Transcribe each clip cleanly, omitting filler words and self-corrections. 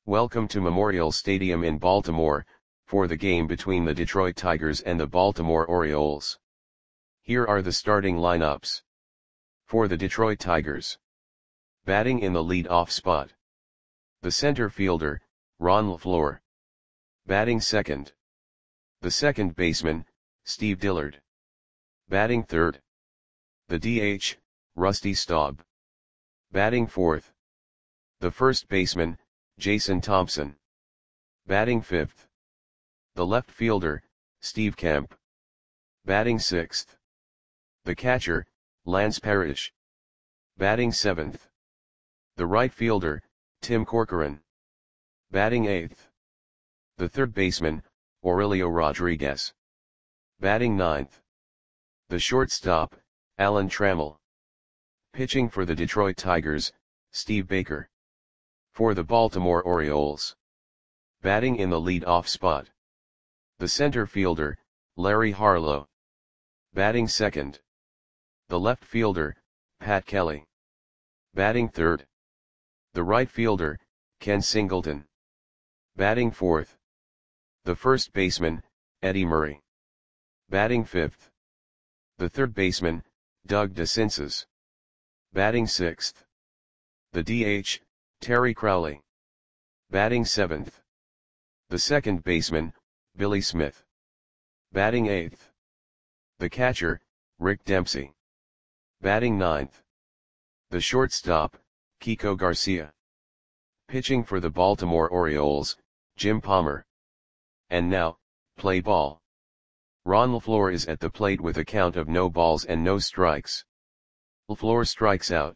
Welcome to Memorial Stadium in Baltimore, for the game between the Detroit Tigers and the Baltimore Orioles. Here are the starting lineups. For the Detroit Tigers. Batting in the lead-off spot. The center fielder, Ron LeFlore. Batting second. The second baseman, Steve Dillard. Batting third. The DH, Rusty Staub. Batting fourth. The first baseman, Jason Thompson. Batting fifth. The left fielder, Steve Kemp. Batting sixth. The catcher, Lance Parrish. Batting seventh. The right fielder, Tim Corcoran. Batting eighth. The third baseman, Aurelio Rodriguez. Batting ninth. The shortstop, Alan Trammell. Pitching for the Detroit Tigers, Steve Baker. For the Baltimore Orioles. Batting in the lead-off spot. The center fielder, Larry Harlow. Batting second. The left fielder, Pat Kelly. Batting third. The right fielder, Ken Singleton. Batting fourth. The first baseman, Eddie Murray. Batting fifth. The third baseman, Doug DeCinces. Batting sixth. The DH, Terry Crowley. Batting seventh. The second baseman, Billy Smith. Batting eighth. The catcher, Rick Dempsey. Batting ninth. The shortstop, Kiko Garcia. Pitching for the Baltimore Orioles, Jim Palmer. And now, play ball. Ron LeFlore is at the plate with a count of no balls and no strikes. LeFlore strikes out.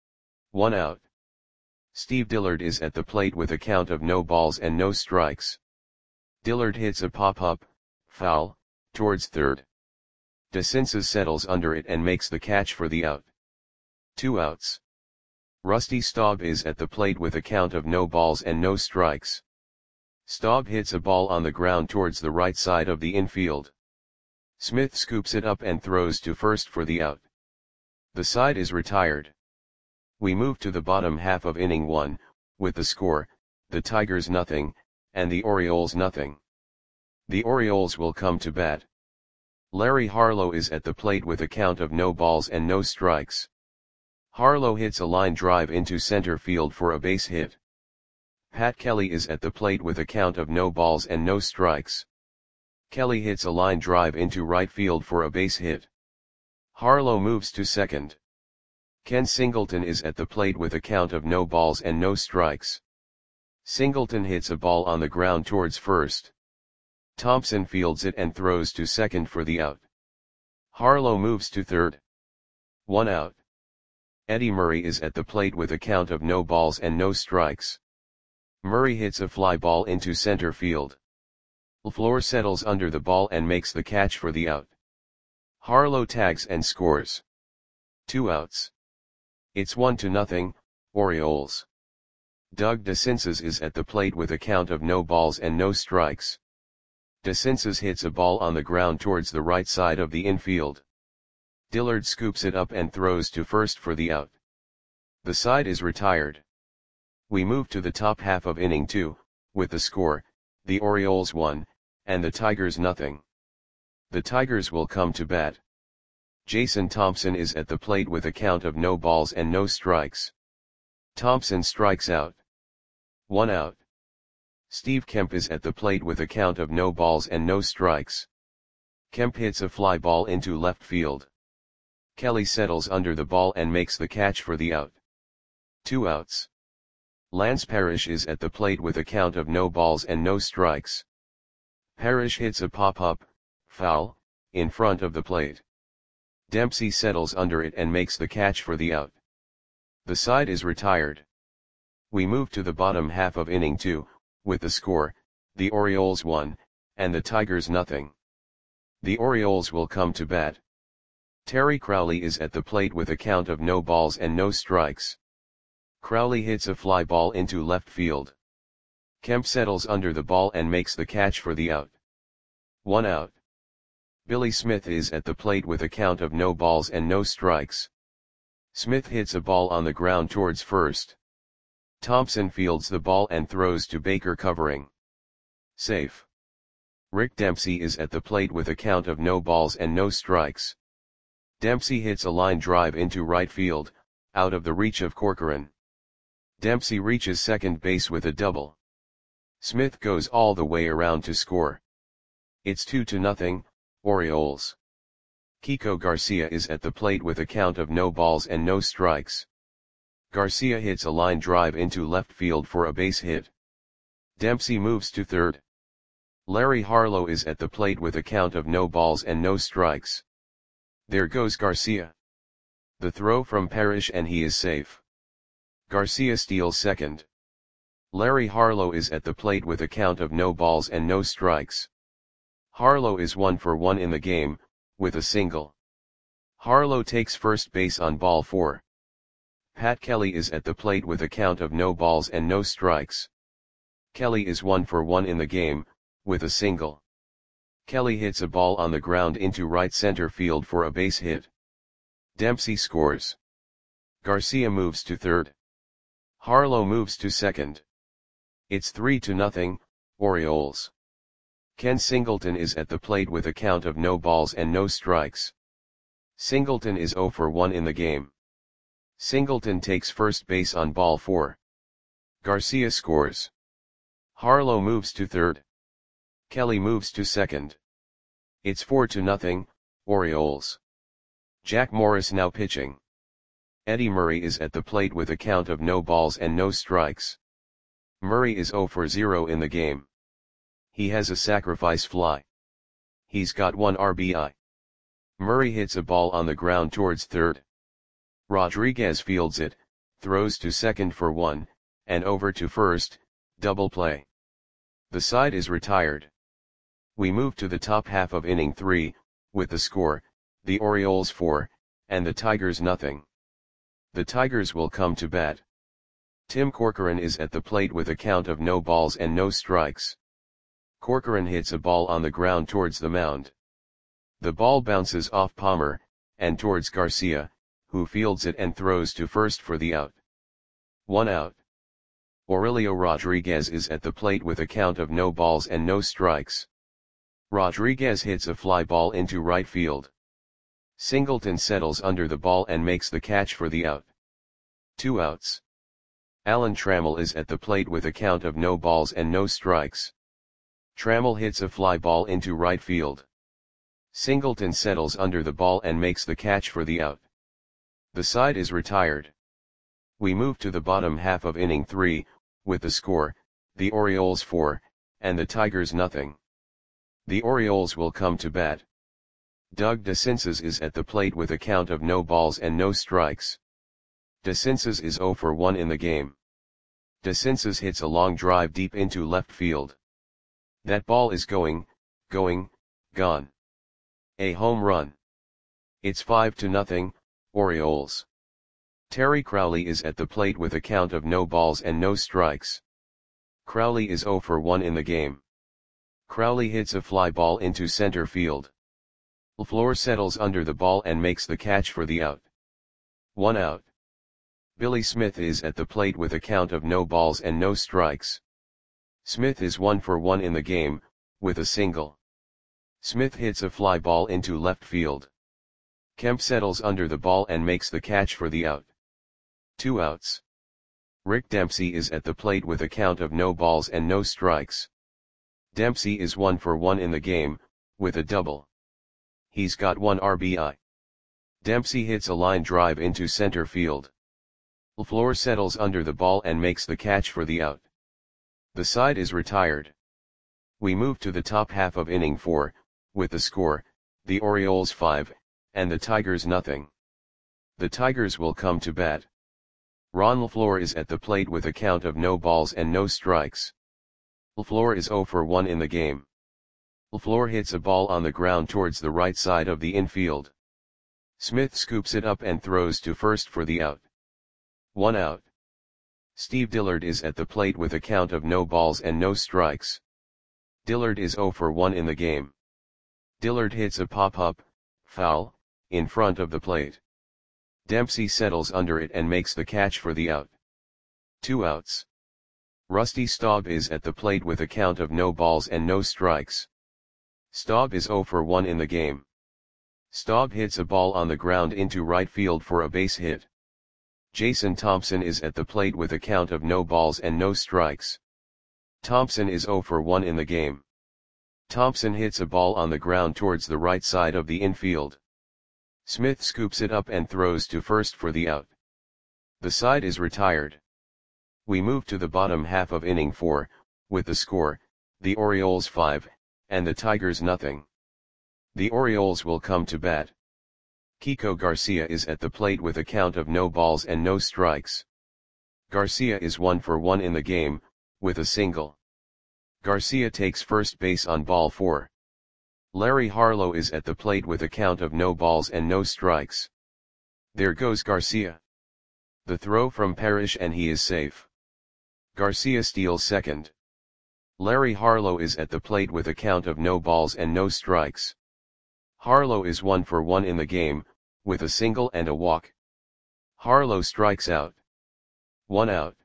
1 out. Steve Dillard is at the plate with a count of no balls and no strikes. Dillard hits a pop-up, foul, towards third. DeCinces settles under it and makes the catch for the out. 2 outs. Rusty Staub is at the plate with a count of no balls and no strikes. Staub hits a ball on the ground towards the right side of the infield. Smith scoops it up and throws to first for the out. The side is retired. We move to the bottom half of inning 1, with the score, the Tigers nothing, and the Orioles nothing. The Orioles will come to bat. Larry Harlow is at the plate with a count of no balls and no strikes. Harlow hits a line drive into center field for a base hit. Pat Kelly is at the plate with a count of no balls and no strikes. Kelly hits a line drive into right field for a base hit. Harlow moves to second. Ken Singleton is at the plate with a count of no balls and no strikes. Singleton hits a ball on the ground towards first. Thompson fields it and throws to second for the out. Harlow moves to third. 1 out. Eddie Murray is at the plate with a count of no balls and no strikes. Murray hits a fly ball into center field. LeFlore settles under the ball and makes the catch for the out. Harlow tags and scores. 2 outs. It's 1-0, Orioles. Doug DeCinces is at the plate with a count of no balls and no strikes. DeCinces hits a ball on the ground towards the right side of the infield. Dillard scoops it up and throws to first for the out. The side is retired. We move to the top half of inning 2, with the score, the Orioles 1, and the Tigers nothing. The Tigers will come to bat. Jason Thompson is at the plate with a count of no balls and no strikes. Thompson strikes out. 1 out. Steve Kemp is at the plate with a count of no balls and no strikes. Kemp hits a fly ball into left field. Kelly settles under the ball and makes the catch for the out. 2 outs. Lance Parrish is at the plate with a count of no balls and no strikes. Parrish hits a pop-up, foul, in front of the plate. Dempsey settles under it and makes the catch for the out. The side is retired. We move to the bottom half of inning 2, with the score, the Orioles 1, and the Tigers nothing. The Orioles will come to bat. Terry Crowley is at the plate with a count of no balls and no strikes. Crowley hits a fly ball into left field. Kemp settles under the ball and makes the catch for the out. 1 out. Billy Smith is at the plate with a count of no balls and no strikes. Smith hits a ball on the ground towards first. Thompson fields the ball and throws to Baker covering. Safe. Rick Dempsey is at the plate with a count of no balls and no strikes. Dempsey hits a line drive into right field, out of the reach of Corcoran. Dempsey reaches second base with a double. Smith goes all the way around to score. It's 2-0, Orioles. Kiko Garcia is at the plate with a count of no balls and no strikes. Garcia hits a line drive into left field for a base hit. Dempsey moves to third. Larry Harlow is at the plate with a count of no balls and no strikes. There goes Garcia. The throw from Parrish and he is safe. Garcia steals second. Larry Harlow is at the plate with a count of no balls and no strikes. Harlow is 1 for 1 in the game, with a single. Harlow takes first base on ball 4. Pat Kelly is at the plate with a count of no balls and no strikes. Kelly is 1 for 1 in the game, with a single. Kelly hits a ball on the ground into right center field for a base hit. Dempsey scores. Garcia moves to third. Harlow moves to second. It's 3-0, Orioles. Ken Singleton is at the plate with a count of no balls and no strikes. Singleton is 0 for 1 in the game. Singleton takes first base on ball 4. Garcia scores. Harlow moves to third. Kelly moves to second. It's 4-0, Orioles. Jack Morris now pitching. Eddie Murray is at the plate with a count of no balls and no strikes. Murray is 0 for 0 in the game. He has a sacrifice fly. He's got 1 RBI. Murray hits a ball on the ground towards third. Rodriguez fields it, throws to second for 1, and over to first, double play. The side is retired. We move to the top half of inning 3, with the score, the Orioles 4, and the Tigers nothing. The Tigers will come to bat. Tim Corcoran is at the plate with a count of no balls and no strikes. Corcoran hits a ball on the ground towards the mound. The ball bounces off Palmer, and towards Garcia, who fields it and throws to first for the out. 1 out. Aurelio Rodriguez is at the plate with a count of no balls and no strikes. Rodriguez hits a fly ball into right field. Singleton settles under the ball and makes the catch for the out. 2 outs. Alan Trammell is at the plate with a count of no balls and no strikes. Trammell hits a fly ball into right field. Singleton settles under the ball and makes the catch for the out. The side is retired. We move to the bottom half of inning 3, with the score, the Orioles 4, and the Tigers nothing. The Orioles will come to bat. Doug DeCinces is at the plate with a count of no balls and no strikes. DeCinces is 0 for 1 in the game. DeCinces hits a long drive deep into left field. That ball is gone. A home run. It's 5-0, Orioles. Terry Crowley is at the plate with a count of no balls and no strikes. Crowley is 0 for 1 in the game. Crowley hits a fly ball into center field. LaFleur settles under the ball and makes the catch for the out. 1 out. Billy Smith is at the plate with a count of no balls and no strikes. Smith is 1 for 1 in the game, with a single. Smith hits a fly ball into left field. Kemp settles under the ball and makes the catch for the out. 2 outs. Rick Dempsey is at the plate with a count of no balls and no strikes. Dempsey is 1 for 1 in the game, with a double. He's got 1 RBI. Dempsey hits a line drive into center field. LaFleur settles under the ball and makes the catch for the out. The side is retired. We move to the top half of inning 4, with the score, the Orioles 5, and the Tigers nothing. The Tigers will come to bat. Ron LaFleur is at the plate with a count of no balls and no strikes. LaFleur is 0 for 1 in the game. LaFleur hits a ball on the ground towards the right side of the infield. Smith scoops it up and throws to first for the out. 1 out. Steve Dillard is at the plate with a count of no balls and no strikes. Dillard is 0 for 1 in the game. Dillard hits a pop-up, foul, in front of the plate. Dempsey settles under it and makes the catch for the out. 2 outs. Rusty Staub is at the plate with a count of no balls and no strikes. Staub is 0 for 1 in the game. Staub hits a ball on the ground into right field for a base hit. Jason Thompson is at the plate with a count of no balls and no strikes. Thompson is 0 for 1 in the game. Thompson hits a ball on the ground towards the right side of the infield. Smith scoops it up and throws to first for the out. The side is retired. We move to the bottom half of inning 4, with the score, the Orioles 5, and the Tigers nothing. The Orioles will come to bat. Kiko Garcia is at the plate with a count of no balls and no strikes. Garcia is 1 for 1 in the game, with a single. Garcia takes first base on ball 4. Larry Harlow is at the plate with a count of no balls and no strikes. There goes Garcia. The throw from Parrish and he is safe. Garcia steals second. Larry Harlow is at the plate with a count of no balls and no strikes. Harlow is 1 for 1 in the game, with a single and a walk. Harlow strikes out. 1 out.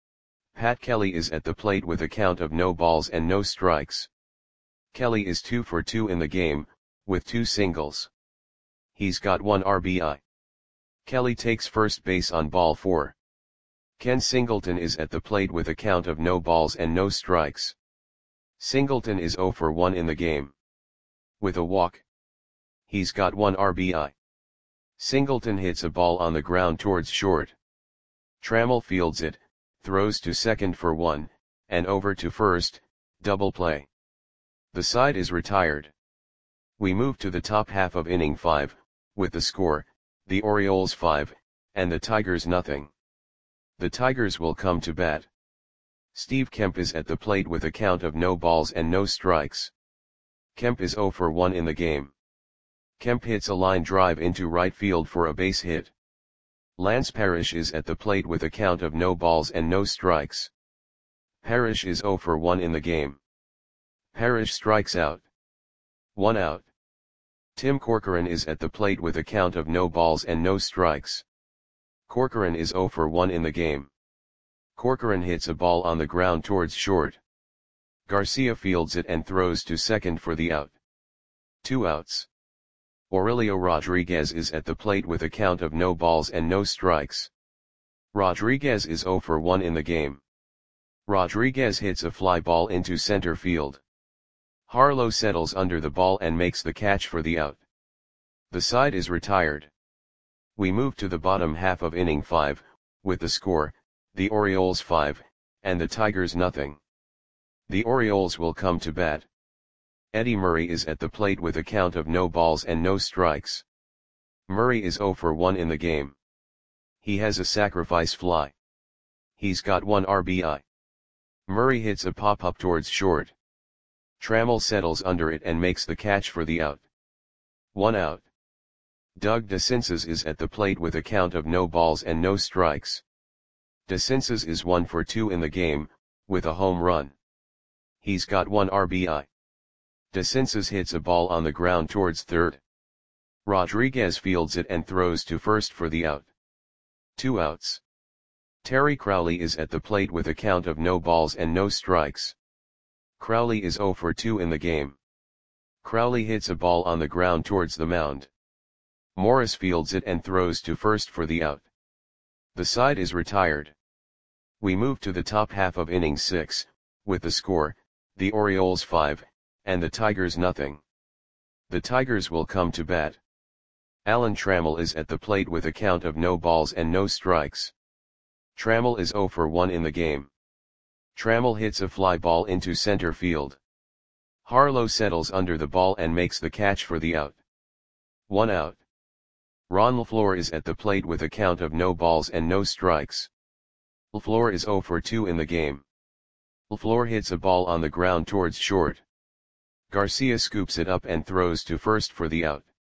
Pat Kelly is at the plate with a count of no balls and no strikes. Kelly is 2 for 2 in the game, with 2 singles. He's got 1 RBI. Kelly takes first base on ball 4. Ken Singleton is at the plate with a count of no balls and no strikes. Singleton is 0 for 1 in the game. With a walk. He's got 1 RBI. Singleton hits a ball on the ground towards short. Trammell fields it, throws to second for 1, and over to first, double play. The side is retired. We move to the top half of inning 5, with the score, the Orioles 5, and the Tigers nothing. The Tigers will come to bat. Steve Kemp is at the plate with a count of no balls and no strikes. Kemp is 0 for 1 in the game. Kemp hits a line drive into right field for a base hit. Lance Parrish is at the plate with a count of no balls and no strikes. Parrish is 0 for 1 in the game. Parrish strikes out. 1 out. Tim Corcoran is at the plate with a count of no balls and no strikes. Corcoran is 0 for 1 in the game. Corcoran hits a ball on the ground towards short. Garcia fields it and throws to second for the out. 2 outs. Aurelio Rodriguez is at the plate with a count of no balls and no strikes. Rodriguez is 0 for 1 in the game. Rodriguez hits a fly ball into center field. Harlow settles under the ball and makes the catch for the out. The side is retired. We move to the bottom half of inning 5, with the score, the Orioles 5, and the Tigers nothing. The Orioles will come to bat. Eddie Murray is at the plate with a count of no balls and no strikes. Murray is 0 for 1 in the game. He has a sacrifice fly. He's got 1 RBI. Murray hits a pop-up towards short. Trammell settles under it and makes the catch for the out. 1 out. Doug DeCinces is at the plate with a count of no balls and no strikes. DeCinces is 1 for 2 in the game, with a home run. He's got 1 RBI. DeCinces hits a ball on the ground towards third. Rodriguez fields it and throws to first for the out. 2 outs. Terry Crowley is at the plate with a count of no balls and no strikes. Crowley is 0 for 2 in the game. Crowley hits a ball on the ground towards the mound. Morris fields it and throws to first for the out. The side is retired. We move to the top half of inning 6, with the score, the Orioles 5, and the Tigers nothing. The Tigers will come to bat. Alan Trammell is at the plate with a count of no balls and no strikes. Trammell is 0 for 1 in the game. Trammell hits a fly ball into center field. Harlow settles under the ball and makes the catch for the out. 1 out. Ron LaFleur is at the plate with a count of no balls and no strikes. LaFleur is 0 for 2 in the game. LaFleur hits a ball on the ground towards short. Garcia scoops it up and throws to first for the out.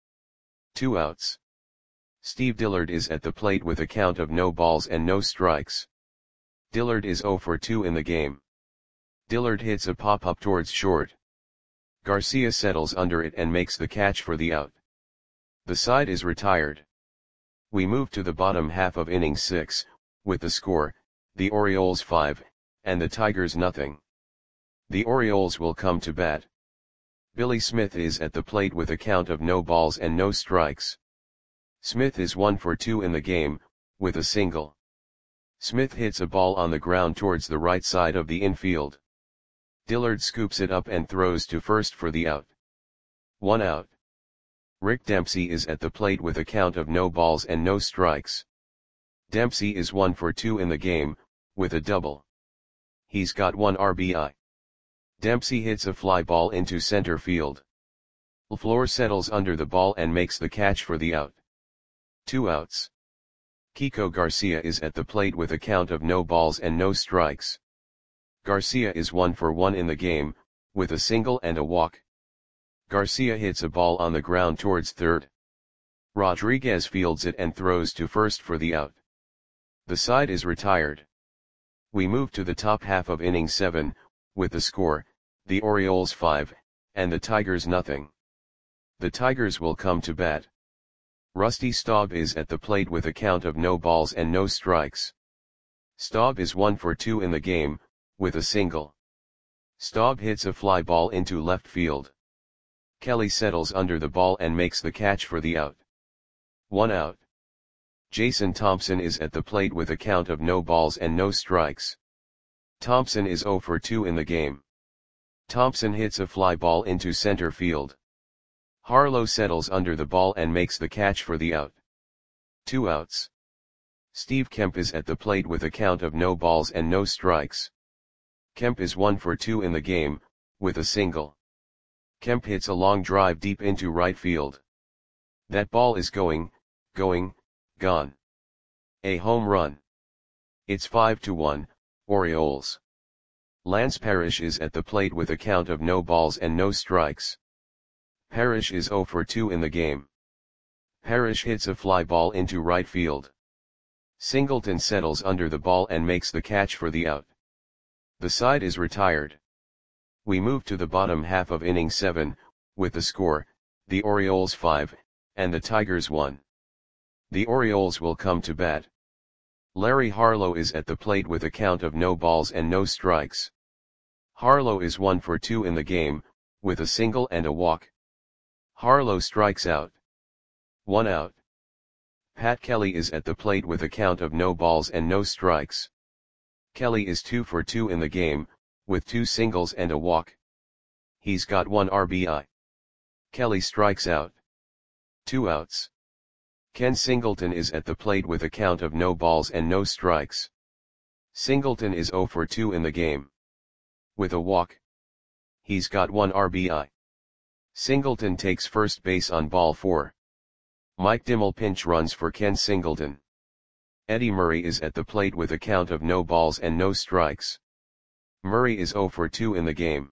2 outs. Steve Dillard is at the plate with a count of no balls and no strikes. Dillard is 0 for 2 in the game. Dillard hits a pop-up towards short. Garcia settles under it and makes the catch for the out. The side is retired. We move to the bottom half of inning 6, with the score, the Orioles 5, and the Tigers nothing. The Orioles will come to bat. Billy Smith is at the plate with a count of no balls and no strikes. Smith is 1 for 2 in the game, with a single. Smith hits a ball on the ground towards the right side of the infield. Dillard scoops it up and throws to first for the out. 1 out. Rick Dempsey is at the plate with a count of no balls and no strikes. Dempsey is 1 for 2 in the game, with a double. He's got 1 RBI. Dempsey hits a fly ball into center field. LaFleur settles under the ball and makes the catch for the out. 2 outs. Kiko Garcia is at the plate with a count of no balls and no strikes. Garcia is 1 for 1 in the game, with a single and a walk. Garcia hits a ball on the ground towards third. Rodriguez fields it and throws to first for the out. The side is retired. We move to the top half of inning 7, with the score, the Orioles 5, and the Tigers nothing. The Tigers will come to bat. Rusty Staub is at the plate with a count of no balls and no strikes. Staub is 1 for 2 in the game, with a single. Staub hits a fly ball into left field. Kelly settles under the ball and makes the catch for the out. 1 out. Jason Thompson is at the plate with a count of no balls and no strikes. Thompson is 0 for 2 in the game. Thompson hits a fly ball into center field. Harlow settles under the ball and makes the catch for the out. 2 outs. Steve Kemp is at the plate with a count of no balls and no strikes. Kemp is 1 for 2 in the game, with a single. Kemp hits a long drive deep into right field. That ball is going, gone. A home run. It's 5-1, Orioles. Lance Parrish is at the plate with a count of no balls and no strikes. Parrish is 0 for 2 in the game. Parrish hits a fly ball into right field. Singleton settles under the ball and makes the catch for the out. The side is retired. We move to the bottom half of inning 7, with the score, the Orioles 5, and the Tigers 1. The Orioles will come to bat. Larry Harlow is at the plate with a count of no balls and no strikes. Harlow is 1 for 2 in the game, with a single and a walk. Harlow strikes out. 1 out. Pat Kelly is at the plate with a count of no balls and no strikes. Kelly is 2 for 2 in the game, with 2 singles and a walk. He's got 1 RBI. Kelly strikes out. 2 outs. Ken Singleton is at the plate with a count of no balls and no strikes. Singleton is 0 for 2 in the game. With a walk. He's got 1 RBI. Singleton takes first base on ball 4. Mike Dimmel pinch runs for Ken Singleton. Eddie Murray is at the plate with a count of no balls and no strikes. Murray is 0 for 2 in the game.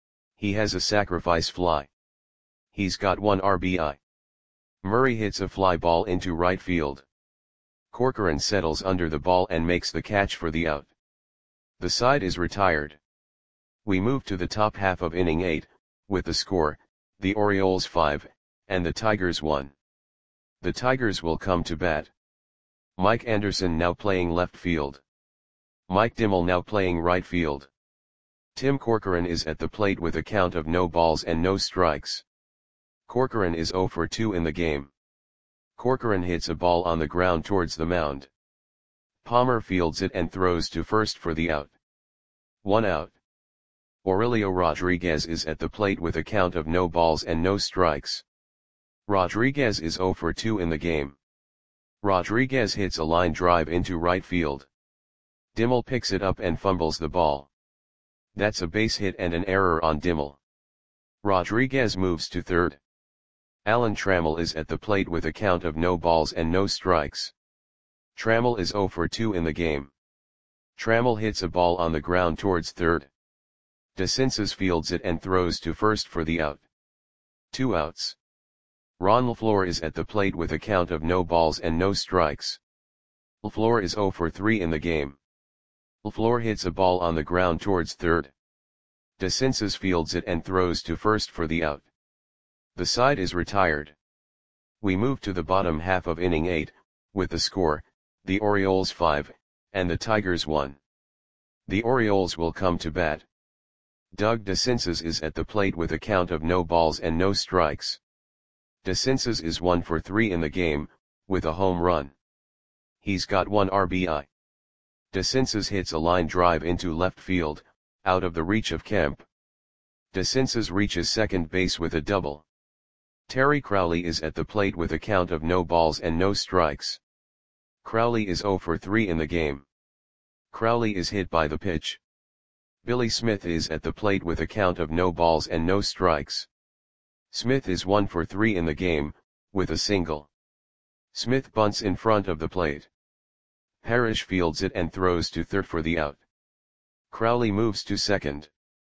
He has a sacrifice fly. He's got 1 RBI. Murray hits a fly ball into right field. Corcoran settles under the ball and makes the catch for the out. The side is retired. We move to the top half of inning 8, with the score, the Orioles 5, and the Tigers 1. The Tigers will come to bat. Mike Anderson now playing left field. Mike Dimmel now playing right field. Tim Corcoran is at the plate with a count of no balls and no strikes. Corcoran is 0 for 2 in the game. Corcoran hits a ball on the ground towards the mound. Palmer fields it and throws to first for the out. 1 out. Aurelio Rodriguez is at the plate with a count of no balls and no strikes. Rodriguez is 0 for 2 in the game. Rodriguez hits a line drive into right field. Dimmel picks it up and fumbles the ball. That's a base hit and an error on Dimmel. Rodriguez moves to third. Alan Trammell is at the plate with a count of no balls and no strikes. Trammell is 0 for 2 in the game. Trammell hits a ball on the ground towards third. DeCinces fields it and throws to first for the out. 2 outs. Ron LaFleur is at the plate with a count of no balls and no strikes. LaFleur is 0 for 3 in the game. LaFleur hits a ball on the ground towards third. DeCinces fields it and throws to first for the out. The side is retired. We move to the bottom half of inning 8, with the score, the Orioles 5, and the Tigers won. The Orioles will come to bat. Doug DeCinces is at the plate with a count of no balls and no strikes. DeCinces is 1 for 3 in the game, with a home run. He's got 1 RBI. DeCinces hits a line drive into left field, out of the reach of Kemp. DeCinces reaches second base with a double. Terry Crowley is at the plate with a count of no balls and no strikes. Crowley is 0 for 3 in the game. Crowley is hit by the pitch. Billy Smith is at the plate with a count of no balls and no strikes. Smith is 1 for 3 in the game, with a single. Smith bunts in front of the plate. Parrish fields it and throws to third for the out. Crowley moves to second.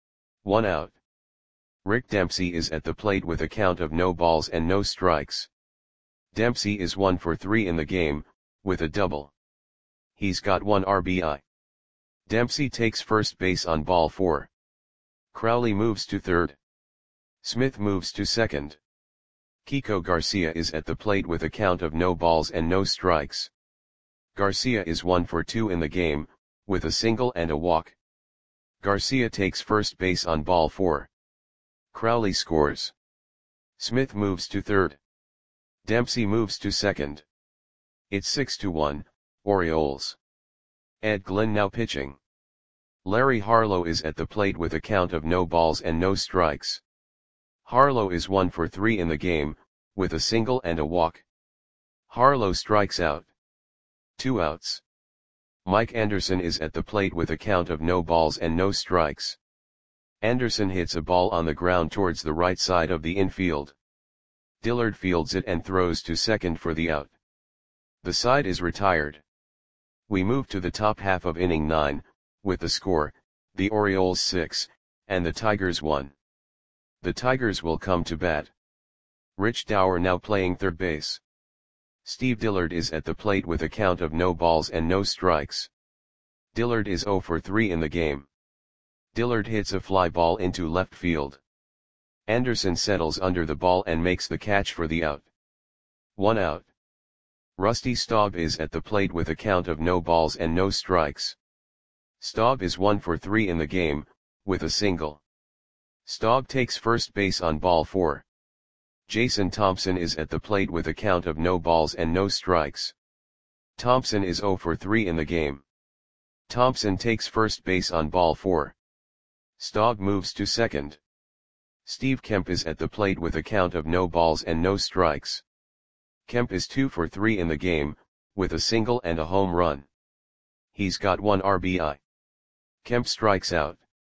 1 out. Rick Dempsey is at the plate with a count of no balls and no strikes. Dempsey is 1 for 3 in the game, with a double. He's got 1 RBI. Dempsey takes first base on ball 4. Crowley moves to third. Smith moves to second. Kiko Garcia is at the plate with a count of no balls and no strikes. Garcia is 1 for 2 in the game, with a single and a walk. Garcia takes first base on ball 4. Crowley scores. Smith moves to third. Dempsey moves to second. It's 6-1, Orioles. Ed Glenn now pitching. Larry Harlow is at the plate with a count of no balls and no strikes. Harlow is 1 for 3 in the game, with a single and a walk. Harlow strikes out. 2 outs. Mike Anderson is at the plate with a count of no balls and no strikes. Anderson hits a ball on the ground towards the right side of the infield. Dillard fields it and throws to second for the out. The side is retired. We move to the top half of inning 9, with the score, the Orioles 6, and the Tigers 1. The Tigers will come to bat. Rich Dower now playing third base. Steve Dillard is at the plate with a count of no balls and no strikes. Dillard is 0 for 3 in the game. Dillard hits a fly ball into left field. Anderson settles under the ball and makes the catch for the out. 1 out. Rusty Staub is at the plate with a count of no balls and no strikes. Staub is 1 for 3 in the game, with a single. Staub takes first base on ball 4. Jason Thompson is at the plate with a count of no balls and no strikes. Thompson is 0 for 3 in the game. Thompson takes first base on ball 4. Staub moves to second. Steve Kemp is at the plate with a count of no balls and no strikes. Kemp is 2 for 3 in the game, with a single and a home run. He's got 1 RBI. Kemp strikes out.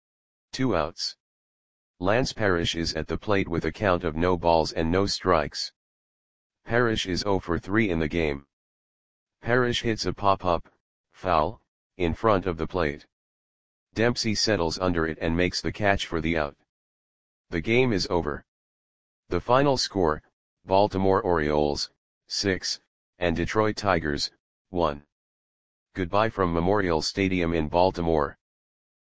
2 outs. Lance Parrish is at the plate with a count of no balls and no strikes. Parrish is 0 for 3 in the game. Parrish hits a pop-up, foul, in front of the plate. Dempsey settles under it and makes the catch for the out. The game is over. The final score, Baltimore Orioles, 6, and Detroit Tigers, 1. Goodbye from Memorial Stadium in Baltimore.